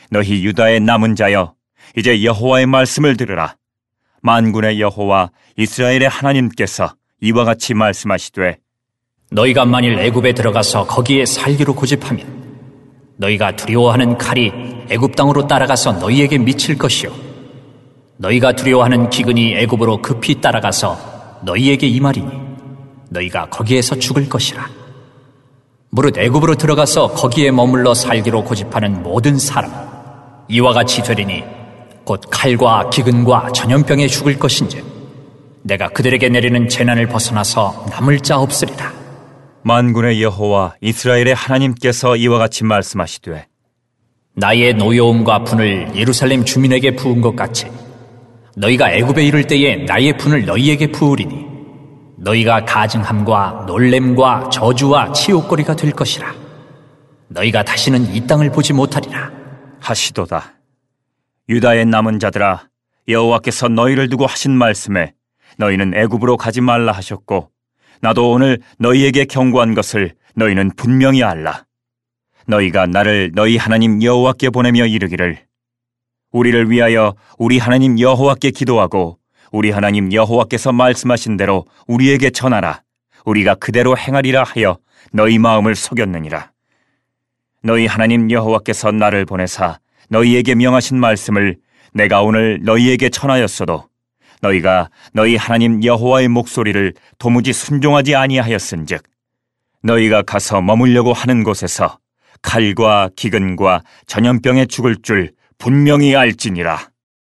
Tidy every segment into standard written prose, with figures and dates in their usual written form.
너희 유다의 남은 자여, 이제 여호와의 말씀을 들으라. 만군의 여호와 이스라엘의 하나님께서 이와 같이 말씀하시되, 너희가 만일 애굽에 들어가서 거기에 살기로 고집하면 너희가 두려워하는 칼이 애굽 땅으로 따라가서 너희에게 미칠 것이요, 너희가 두려워하는 기근이 애굽으로 급히 따라가서 너희에게 임하리니 너희가 거기에서 죽을 것이라. 무릇 애굽으로 들어가서 거기에 머물러 살기로 고집하는 모든 사람은 이와 같이 되리니 곧 칼과 기근과 전염병에 죽을 것인즉 내가 그들에게 내리는 재난을 벗어나서 남을 자 없으리라. 만군의 여호와 이스라엘의 하나님께서 이와 같이 말씀하시되, 나의 노여움과 분을 예루살렘 주민에게 부은 것 같이 너희가 애굽에 이를 때에 나의 분을 너희에게 부으리니 너희가 가증함과 놀램과 저주와 치욕거리가 될 것이라. 너희가 다시는 이 땅을 보지 못하리라 하시도다. 유다의 남은 자들아, 여호와께서 너희를 두고 하신 말씀에 너희는 애굽으로 가지 말라 하셨고, 나도 오늘 너희에게 경고한 것을 너희는 분명히 알라. 너희가 나를 너희 하나님 여호와께 보내며 이르기를, 우리를 위하여 우리 하나님 여호와께 기도하고 우리 하나님 여호와께서 말씀하신 대로 우리에게 전하라. 우리가 그대로 행하리라 하여 너희 마음을 속였느니라. 너희 하나님 여호와께서 나를 보내사 너희에게 명하신 말씀을 내가 오늘 너희에게 전하였어도 너희가 너희 하나님 여호와의 목소리를 도무지 순종하지 아니하였은즉 너희가 가서 머물려고 하는 곳에서 칼과 기근과 전염병에 죽을 줄 분명히 알지니라.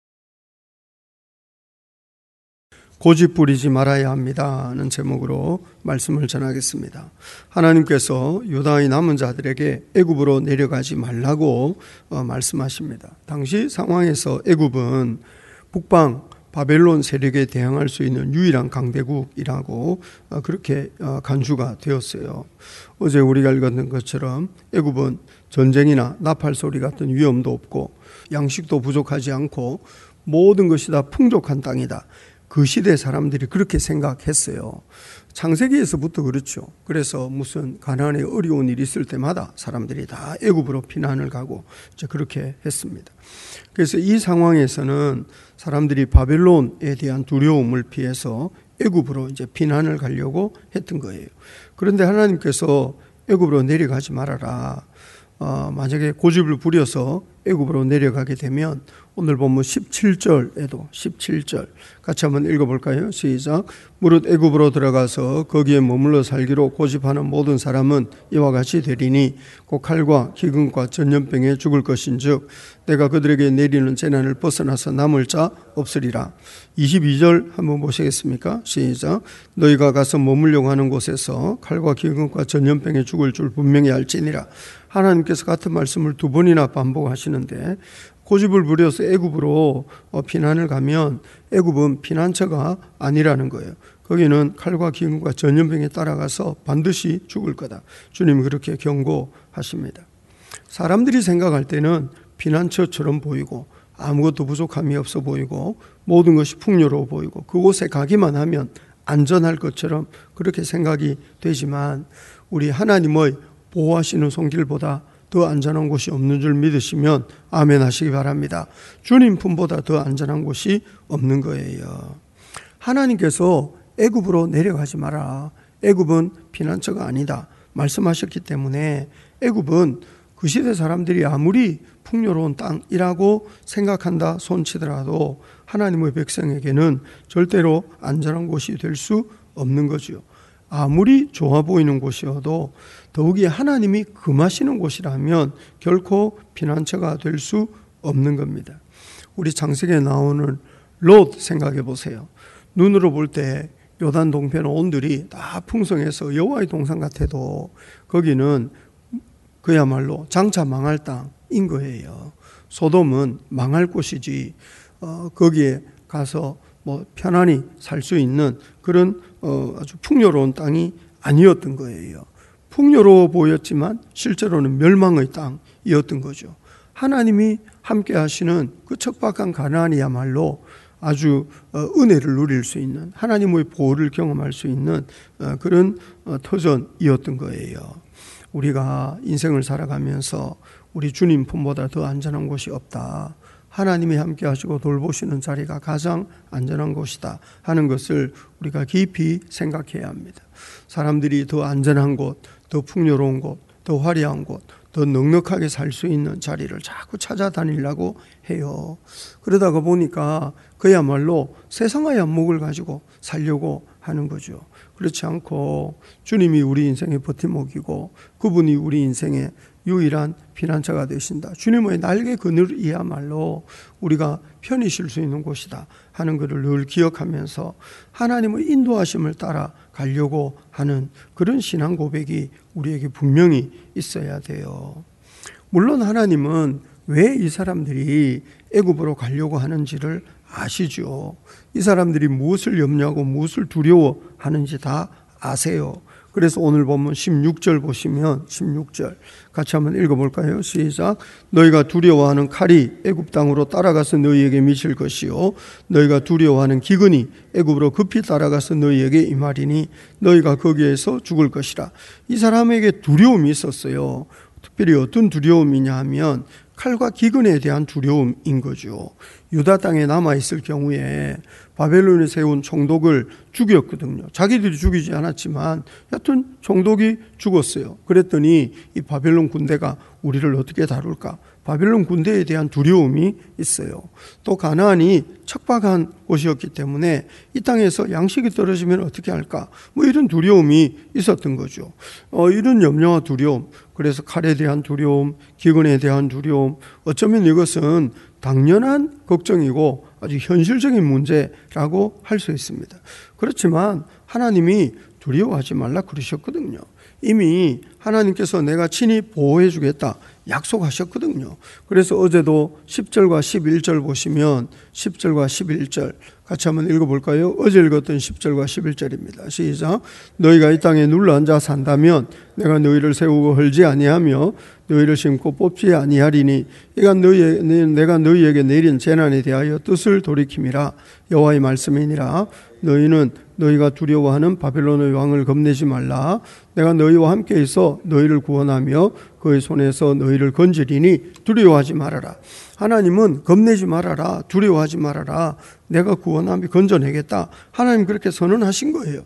고집 부리지 말아야 합니다는 제목으로 말씀을 전하겠습니다. 하나님께서 유다의 남은 자들에게 애굽으로 내려가지 말라고 말씀하십니다. 당시 상황에서 애굽은 북방 바벨론 세력에 대항할 수 있는 유일한 강대국이라고 그렇게 간주가 되었어요. 어제 우리가 읽었던 것처럼 애굽은 전쟁이나 나팔 소리 같은 위험도 없고 양식도 부족하지 않고 모든 것이 다 풍족한 땅이다. 그 시대 사람들이 그렇게 생각했어요. 창세기에서부터 그렇죠. 그래서 무슨 가나안에 어려운 일이 있을 때마다 사람들이 다 애굽으로 피난을 가고 이제 그렇게 했습니다. 그래서 이 상황에서는 사람들이 바벨론에 대한 두려움을 피해서 애굽으로 이제 피난을 가려고 했던 거예요. 그런데 하나님께서 애굽으로 내려가지 말아라. 만약에 고집을 부려서 애굽으로 내려가게 되면 오늘 본문 17절에도 17절 같이 한번 읽어볼까요? 시작. 무릇 애굽으로 들어가서 거기에 머물러 살기로 고집하는 모든 사람은 이와 같이 되리니 곧 칼과 기근과 전염병에 죽을 것인즉 내가 그들에게 내리는 재난을 벗어나서 남을 자 없으리라. 22절 한번 보시겠습니까? 시작. 너희가 가서 머물려고 하는 곳에서 칼과 기근과 전염병에 죽을 줄 분명히 알지니라. 하나님께서 같은 말씀을 두 번이나 반복하시는데 고집을 부려서 애굽으로 피난을 가면 애굽은 피난처가 아니라는 거예요. 거기는 칼과 기근과 전염병에 따라가서 반드시 죽을 거다. 주님이 그렇게 경고하십니다. 사람들이 생각할 때는 피난처처럼 보이고 아무것도 부족함이 없어 보이고 모든 것이 풍요로워 보이고 그곳에 가기만 하면 안전할 것처럼 그렇게 생각이 되지만 우리 하나님의 보호하시는 손길보다 더 안전한 곳이 없는 줄 믿으시면 아멘 하시기 바랍니다. 주님 품보다 더 안전한 곳이 없는 거예요. 하나님께서 애굽으로 내려가지 마라. 애굽은 피난처가 아니다 말씀하셨기 때문에 애굽은 그 시대 사람들이 아무리 풍요로운 땅이라고 생각한다 손치더라도 하나님의 백성에게는 절대로 안전한 곳이 될 수 없는 거죠. 아무리 좋아 보이는 곳이어도 더욱이 하나님이 금하시는 곳이라면 결코 피난처가 될 수 없는 겁니다. 우리 창세기에 나오는 롯 생각해 보세요. 눈으로 볼 때 요단 동편 온들이 다 풍성해서 여호와의 동산 같아도 거기는 그야말로 장차 망할 땅인 거예요. 소돔은 망할 곳이지 거기에 가서 편안히 살 수 있는 그런 아주 풍요로운 땅이 아니었던 거예요. 풍요로워 보였지만 실제로는 멸망의 땅이었던 거죠. 하나님이 함께 하시는 그 척박한 가나안이야말로 아주 은혜를 누릴 수 있는 하나님의 보호를 경험할 수 있는 그런 터전이었던 거예요. 우리가 인생을 살아가면서 우리 주님 품보다 더 안전한 곳이 없다. 하나님이 함께 하시고 돌보시는 자리가 가장 안전한 곳이다 하는 것을 우리가 깊이 생각해야 합니다. 사람들이 더 안전한 곳, 더 풍요로운 곳, 더 화려한 곳, 더 넉넉하게 살 수 있는 자리를 자꾸 찾아다니려고 해요. 그러다가 보니까 그야말로 세상의 안목을 가지고 살려고 하는 거죠. 그렇지 않고 주님이 우리 인생의 버팀목이고 그분이 우리 인생의 유일한 피난처가 되신다. 주님의 날개 그늘이야말로 우리가 편히 쉴 수 있는 곳이다 하는 것을 늘 기억하면서 하나님의 인도하심을 따라 가려고 하는 그런 신앙 고백이 우리에게 분명히 있어야 돼요. 물론 하나님은 왜 이 사람들이 애굽으로 가려고 하는지를 아시죠. 이 사람들이 무엇을 염려하고 무엇을 두려워하는지 다 아세요. 그래서 오늘 보면 16절 보시면 16절 같이 한번 읽어볼까요? 시작. 너희가 두려워하는 칼이 애굽 땅으로 따라가서 너희에게 미칠 것이요 너희가 두려워하는 기근이 애굽으로 급히 따라가서 너희에게 임하리니 너희가 거기에서 죽을 것이라. 이 사람에게 두려움이 있었어요. 특별히 어떤 두려움이냐 하면 칼과 기근에 대한 두려움인 거죠. 유다 땅에 남아있을 경우에 바벨론이 세운 총독을 죽였거든요. 자기들이 죽이지 않았지만 여튼 총독이 죽었어요. 그랬더니 이 바벨론 군대가 우리를 어떻게 다룰까? 바벨론 군대에 대한 두려움이 있어요. 또 가나안이 척박한 곳이었기 때문에 이 땅에서 양식이 떨어지면 어떻게 할까? 뭐 이런 두려움이 있었던 거죠. 이런 염려와 두려움, 그래서 칼에 대한 두려움, 기근에 대한 두려움, 어쩌면 이것은 당연한 걱정이고 아주 현실적인 문제라고 할 수 있습니다. 그렇지만 하나님이 두려워하지 말라 그러셨거든요. 이미 하나님께서 내가 친히 보호해 주겠다 약속하셨거든요. 그래서 어제도 10절과 11절 보시면 10절과 11절 같이 한번 읽어볼까요? 어제 읽었던 10절과 11절입니다. 시작. 너희가 이 땅에 눌러앉아 산다면 내가 너희를 세우고 헐지 아니하며 너희를 심고 뽑지 아니하리니 이가 내가 너희에게 내린 재난에 대하여 뜻을 돌이킴이라. 여호와의 말씀이니라. 너희는 너희가 두려워하는 바벨론의 왕을 겁내지 말라. 내가 너희와 함께 있어 너희를 구원하며 그의 손에서 너희를 건지리니 두려워하지 말아라. 하나님은 겁내지 말아라, 두려워하지 말아라, 내가 구원하며 건져내겠다. 하나님 그렇게 선언하신 거예요.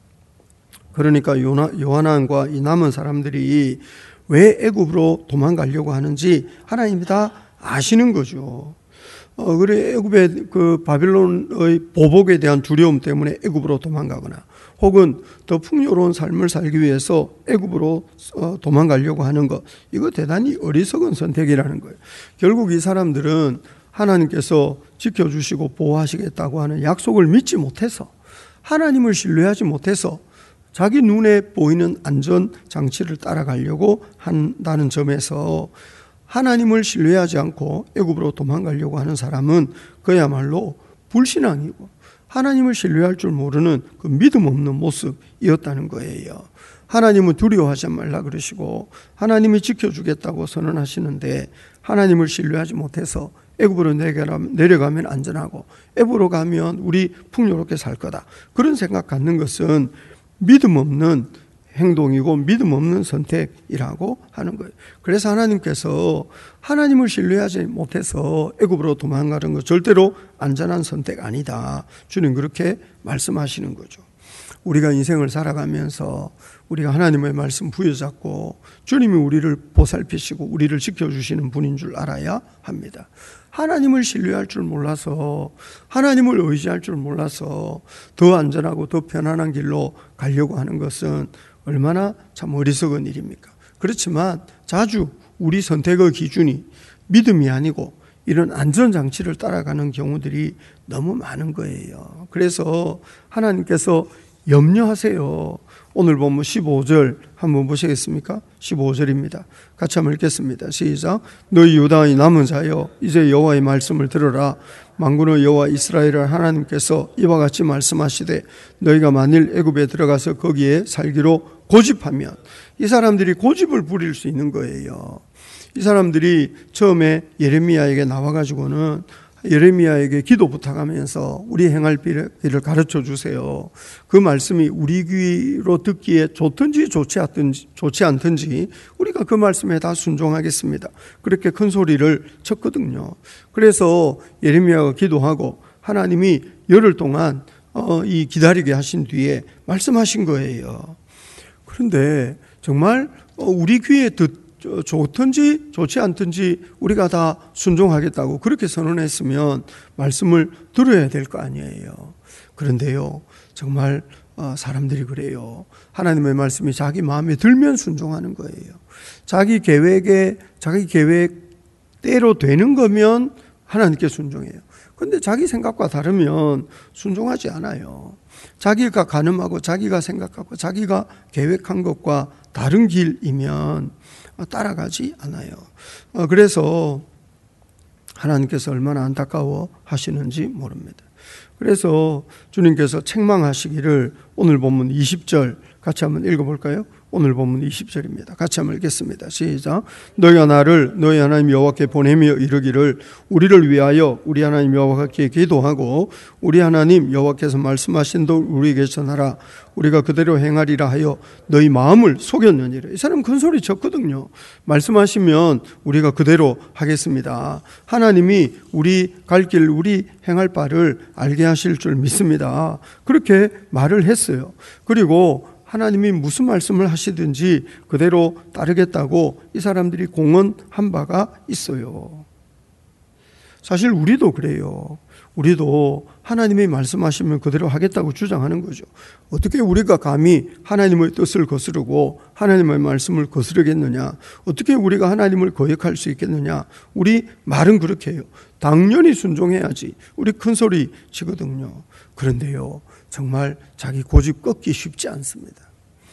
그러니까 요한왕과 이 남은 사람들이 왜 애굽으로 도망가려고 하는지 하나님이 다 아시는 거죠. 그래 애굽의 그 바벨론의 보복에 대한 두려움 때문에 애굽으로 도망가거나 혹은 더 풍요로운 삶을 살기 위해서 애굽으로 도망가려고 하는 것, 이거 대단히 어리석은 선택이라는 거예요. 결국 이 사람들은 하나님께서 지켜주시고 보호하시겠다고 하는 약속을 믿지 못해서, 하나님을 신뢰하지 못해서 자기 눈에 보이는 안전장치를 따라가려고 한다는 점에서 하나님을 신뢰하지 않고 애굽으로 도망가려고 하는 사람은 그야말로 불신앙이고 하나님을 신뢰할 줄 모르는 그 믿음 없는 모습이었다는 거예요. 하나님은 두려워하지 말라 그러시고 하나님이 지켜주겠다고 선언하시는데 하나님을 신뢰하지 못해서 애굽으로 내려가면 안전하고 애굽으로 가면 우리 풍요롭게 살 거다, 그런 생각 갖는 것은 믿음 없는 행동이고 믿음 없는 선택이라고 하는 거예요. 그래서 하나님께서 하나님을 신뢰하지 못해서 애굽으로 도망가는 것 절대로 안전한 선택 아니다, 주님 그렇게 말씀하시는 거죠. 우리가 인생을 살아가면서 우리가 하나님의 말씀 부여잡고 주님이 우리를 보살피시고 우리를 지켜주시는 분인 줄 알아야 합니다. 하나님을 신뢰할 줄 몰라서, 하나님을 의지할 줄 몰라서 더 안전하고 더 편안한 길로 가려고 하는 것은 얼마나 참 어리석은 일입니까? 그렇지만 자주 우리 선택의 기준이 믿음이 아니고 이런 안전장치를 따라가는 경우들이 너무 많은 거예요. 그래서 하나님께서 염려하세요. 오늘 보면 15절 한번 보시겠습니까? 15절입니다. 같이 한번 읽겠습니다. 시작. 너희 유다의 남은 자여 이제 여호와의 말씀을 들으라. 만군의 여호와 이스라엘의 하나님께서 이와 같이 말씀하시되 너희가 만일 애굽에 들어가서 거기에 살기로 고집하면, 이 사람들이 고집을 부릴 수 있는 거예요. 이 사람들이 처음에 예레미야에게 나와가지고는 예레미야에게 기도 부탁하면서 우리 행할 길을 가르쳐 주세요. 그 말씀이 우리 귀로 듣기에 좋든지 좋지 않든지 우리가 그 말씀에 다 순종하겠습니다. 그렇게 큰 소리를 쳤거든요. 그래서 예레미야가 기도하고 하나님이 열흘 동안 이 기다리게 하신 뒤에 말씀하신 거예요. 그런데 정말 우리 귀에 좋든지 좋지 않든지 우리가 다 순종하겠다고 그렇게 선언했으면 말씀을 들어야 될 거 아니에요. 그런데요, 정말 사람들이 그래요. 하나님의 말씀이 자기 마음에 들면 순종하는 거예요. 자기 계획대로 되는 거면 하나님께 순종해요. 그런데 자기 생각과 다르면 순종하지 않아요. 자기가 가늠하고 자기가 생각하고 자기가 계획한 것과 다른 길이면 따라가지 않아요. 그래서 하나님께서 얼마나 안타까워 하시는지 모릅니다. 그래서 주님께서 책망하시기를 오늘 본문 20절 같이 한번 읽어볼까요? 오늘 본문 20절입니다. 같이 한번 읽겠습니다. 시작. 너희가 나를 너희 하나님 여호와께 보내며 이르기를 우리를 위하여 우리 하나님 여호와께 기도하고 우리 하나님 여호와께서 말씀하신 대로 우리에게 전하라. 우리가 그대로 행하리라 하여 너희 마음을 속였느니라. 이 사람 큰 소리 쳤거든요. 말씀하시면 우리가 그대로 하겠습니다. 하나님이 우리 갈 길, 우리 행할 바를 알게 하실 줄 믿습니다. 그렇게 말을 했어요. 그리고 하나님이 무슨 말씀을 하시든지 그대로 따르겠다고 이 사람들이 공언한 바가 있어요. 사실 우리도 그래요. 우리도 하나님이 말씀하시면 그대로 하겠다고 주장하는 거죠. 어떻게 우리가 감히 하나님의 뜻을 거스르고 하나님의 말씀을 거스르겠느냐? 어떻게 우리가 하나님을 거역할 수 있겠느냐? 우리 말은 그렇게 해요. 당연히 순종해야지. 우리 큰 소리 치거든요. 그런데요, 정말 자기 고집 꺾기 쉽지 않습니다.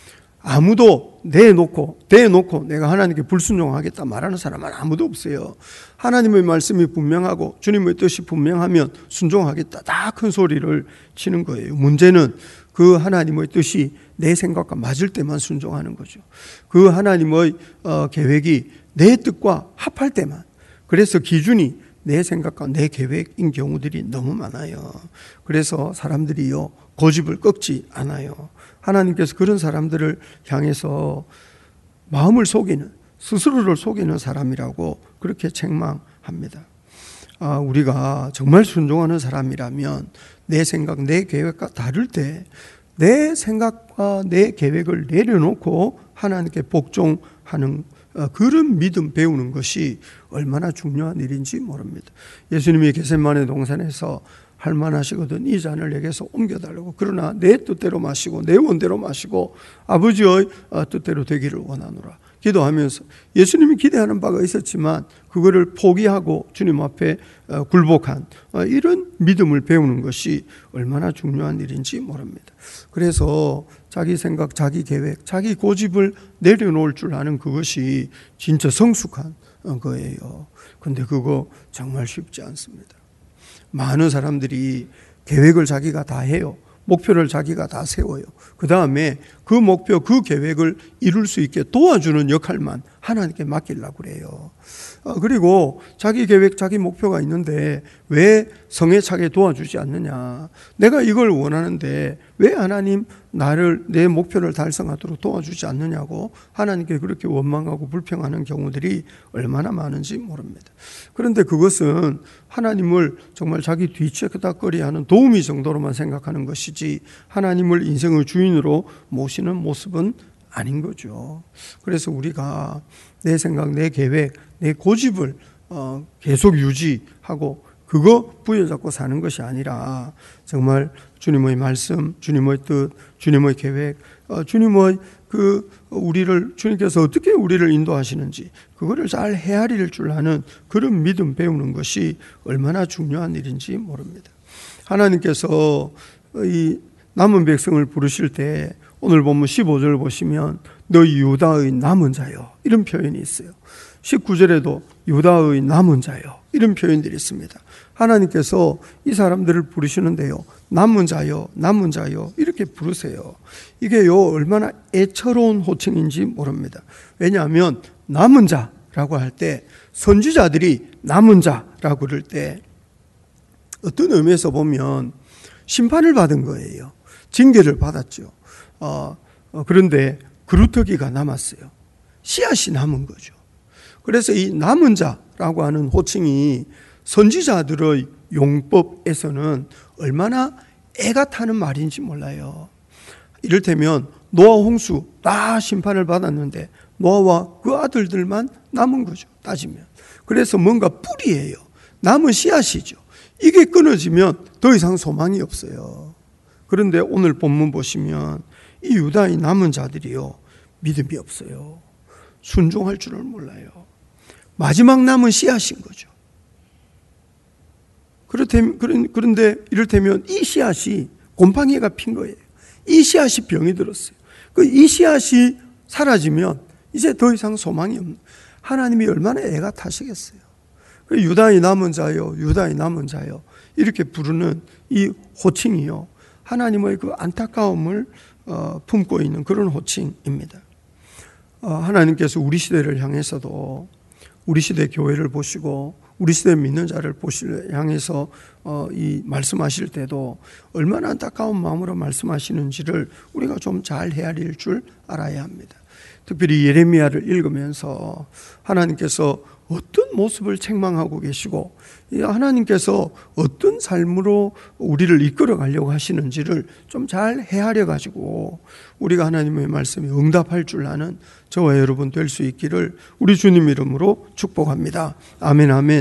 아무도 대놓고 내가 하나님께 불순종하겠다 말하는 사람은 아무도 없어요. 하나님의 말씀이 분명하고 주님의 뜻이 분명하면 순종하겠다 다 큰 소리를 치는 거예요. 문제는 그 하나님의 뜻이 내 생각과 맞을 때만 순종하는 거죠. 그 하나님의 계획이 내 뜻과 합할 때만. 그래서 기준이 내 생각과 내 계획인 경우들이 너무 많아요. 그래서 사람들이요, 고집을 꺾지 않아요. 하나님께서 그런 사람들을 향해서 마음을 속이는, 스스로를 속이는 사람이라고 그렇게 책망합니다. 우리가 정말 순종하는 사람이라면 내 생각, 내 계획과 다를 때 내 생각과 내 계획을 내려놓고 하나님께 복종하는 그런 믿음 배우는 것이 얼마나 중요한 일인지 모릅니다. 예수님이 겟세마네 동산에서 할만하시거든 이 잔을 내게서 옮겨달라고. 그러나 내 뜻대로 마시고 내 원대로 마시고 아버지의 뜻대로 되기를 원하노라 기도하면서 예수님이 기대하는 바가 있었지만 그거를 포기하고 주님 앞에 굴복한 이런 믿음을 배우는 것이 얼마나 중요한 일인지 모릅니다. 그래서 자기 생각, 자기 계획, 자기 고집을 내려놓을 줄 아는 그것이 진짜 성숙한 거예요. 그런데 그거 정말 쉽지 않습니다. 많은 사람들이 계획을 자기가 다 해요. 목표를 자기가 다 세워요. 그 다음에 그 목표, 그 계획을 이룰 수 있게 도와주는 역할만 하나님께 맡기려고 그래요. 그리고 자기 계획, 자기 목표가 있는데 왜 성에 차게 도와주지 않느냐. 내가 이걸 원하는데 왜 하나님 나를 내 목표를 달성하도록 도와주지 않느냐고 하나님께 그렇게 원망하고 불평하는 경우들이 얼마나 많은지 모릅니다. 그런데 그것은 하나님을 정말 자기 뒤치다거리하는 도우미 정도로만 생각하는 것이지 하나님을 인생의 주인으로 모시는 모습은 아닌 거죠. 그래서 우리가 내 생각, 내 계획, 내 고집을 계속 유지하고 그거 부여잡고 사는 것이 아니라 정말 주님의 말씀, 주님의 뜻, 주님의 계획, 주님의 주님께서 어떻게 우리를 인도하시는지 그거를 잘 헤아릴 줄 아는 그런 믿음 배우는 것이 얼마나 중요한 일인지 모릅니다. 하나님께서 이 남은 백성을 부르실 때 오늘 본문 15절 보시면 너희 유다의 남은 자여 이런 표현이 있어요. 19절에도 유다의 남은 자여 이런 표현들이 있습니다. 하나님께서 이 사람들을 부르시는데요, 남은 자여 남은 자여 이렇게 부르세요. 이게요 얼마나 애처로운 호칭인지 모릅니다. 왜냐하면 남은 자라고 할 때 선지자들이 남은 자라고 그럴 때 어떤 의미에서 보면 심판을 받은 거예요. 징계를 받았죠. 그런데 그루터기가 남았어요. 씨앗이 남은 거죠. 그래서 이 남은 자라고 하는 호칭이 선지자들의 용법에서는 얼마나 애가 타는 말인지 몰라요. 이를테면 노아 홍수 다 심판을 받았는데 노아와 그 아들들만 남은 거죠. 따지면. 그래서 뭔가 뿌리예요. 남은 씨앗이죠. 이게 끊어지면 더 이상 소망이 없어요. 그런데 오늘 본문 보시면 이 유다의 남은 자들이요, 믿음이 없어요. 순종할 줄을 몰라요. 마지막 남은 씨앗인 거죠. 그런데 이를테면 이 씨앗이 곰팡이가 핀 거예요. 이 씨앗이 병이 들었어요. 이 씨앗이 사라지면 이제 더 이상 소망이 없는, 하나님이 얼마나 애가 타시겠어요. 유다의 남은 자요, 유다의 남은 자요, 이렇게 부르는 이 호칭이요, 하나님의 그 안타까움을 품고 있는 그런 호칭입니다. 하나님께서 우리 시대를 향해서도, 우리 시대 교회를 보시고 우리 시대 믿는 자를 향해서 이 말씀하실 때도 얼마나 안타까운 마음으로 말씀하시는지를 우리가 좀 잘 헤아릴 줄 알아야 합니다. 특별히 예레미야를 읽으면서 하나님께서 어떤 모습을 책망하고 계시고 하나님께서 어떤 삶으로 우리를 이끌어 가려고 하시는지를 좀 잘 헤아려 가지고 우리가 하나님의 말씀에 응답할 줄 아는 저와 여러분 될 수 있기를 우리 주님 이름으로 축복합니다. 아멘, 아멘.